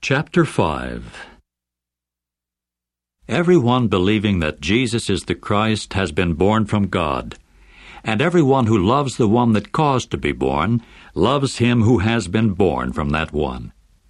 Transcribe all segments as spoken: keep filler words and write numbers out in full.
Chapter five. Everyone believing that Jesus is the Christ has been born from God, and everyone who loves the one that caused to be born loves him who has been born from that one.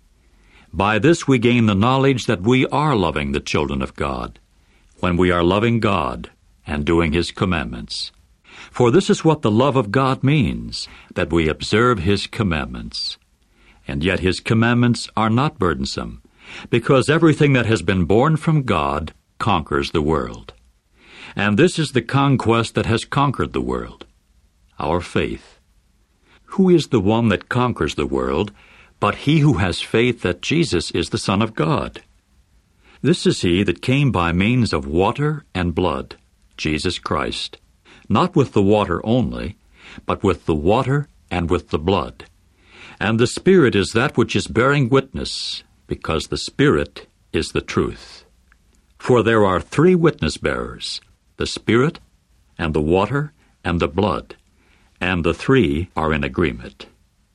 By this we gain the knowledge that we are loving the children of God, when we are loving God and doing his commandments. For this is what the love of God means, that we observe his commandments. And yet his commandments are not burdensome, because everything that has been born from God conquers the world. And this is the conquest that has conquered the world, our faith. Who is the one that conquers the world but he who has faith that Jesus is the Son of God? This is he that came by means of water and blood, Jesus Christ, not with the water only, but with the water and with the blood. And the Spirit is that which is bearing witness, because the Spirit is the truth. For there are three witness-bearers, the Spirit, and the water, and the blood, and the three are in agreement.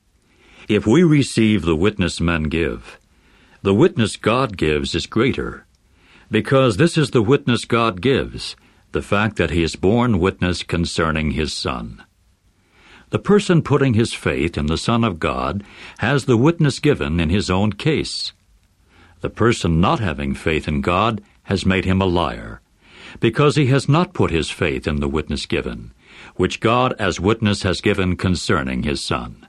If we receive the witness men give, the witness God gives is greater, because this is the witness God gives, the fact that he has borne witness concerning his Son. The person putting his faith in the Son of God has the witness given in his own case. The person not having faith in God has made him a liar, because he has not put his faith in the witness given, which God as witness has given concerning his Son.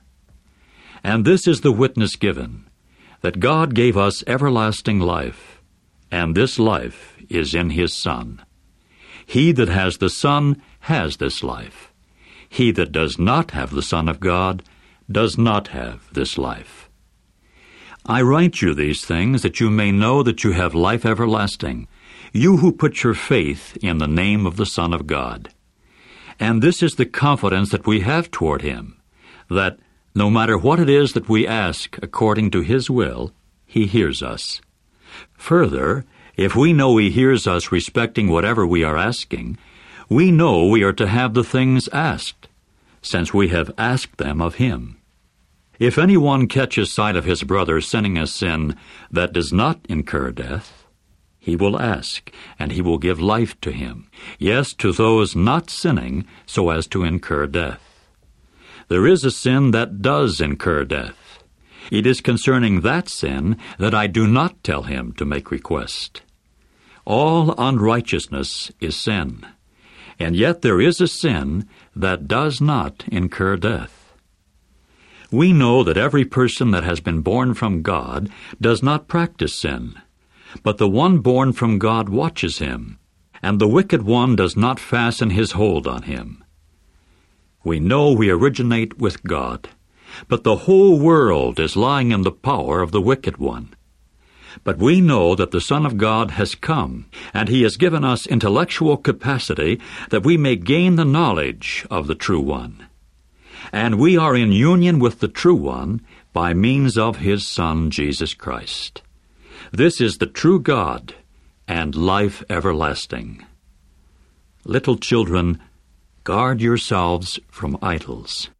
And this is the witness given, that God gave us everlasting life, and this life is in his Son. He that has the Son has this life. He that does not have the Son of God does not have this life. I write you these things that you may know that you have life everlasting, you who put your faith in the name of the Son of God. And this is the confidence that we have toward him, that no matter what it is that we ask according to his will, he hears us. Further, if we know he hears us respecting whatever we are asking, we know we are to have the things asked, since we have asked them of him. If anyone catches sight of his brother sinning a sin that does not incur death, he will ask, and he will give life to him, yes, to those not sinning so as to incur death. There is a sin that does incur death. It is concerning that sin that I do not tell him to make request. All unrighteousness is sin, and yet there is a sin that does not incur death. We know that every person that has been born from God does not practice sin, but the one born from God watches him, and the wicked one does not fasten his hold on him. We know we originate with God, but the whole world is lying in the power of the wicked one. But we know that the Son of God has come, and he has given us intellectual capacity that we may gain the knowledge of the true one. And we are in union with the true one by means of his Son, Jesus Christ. This is the true God and life everlasting. Little children, guard yourselves from idols.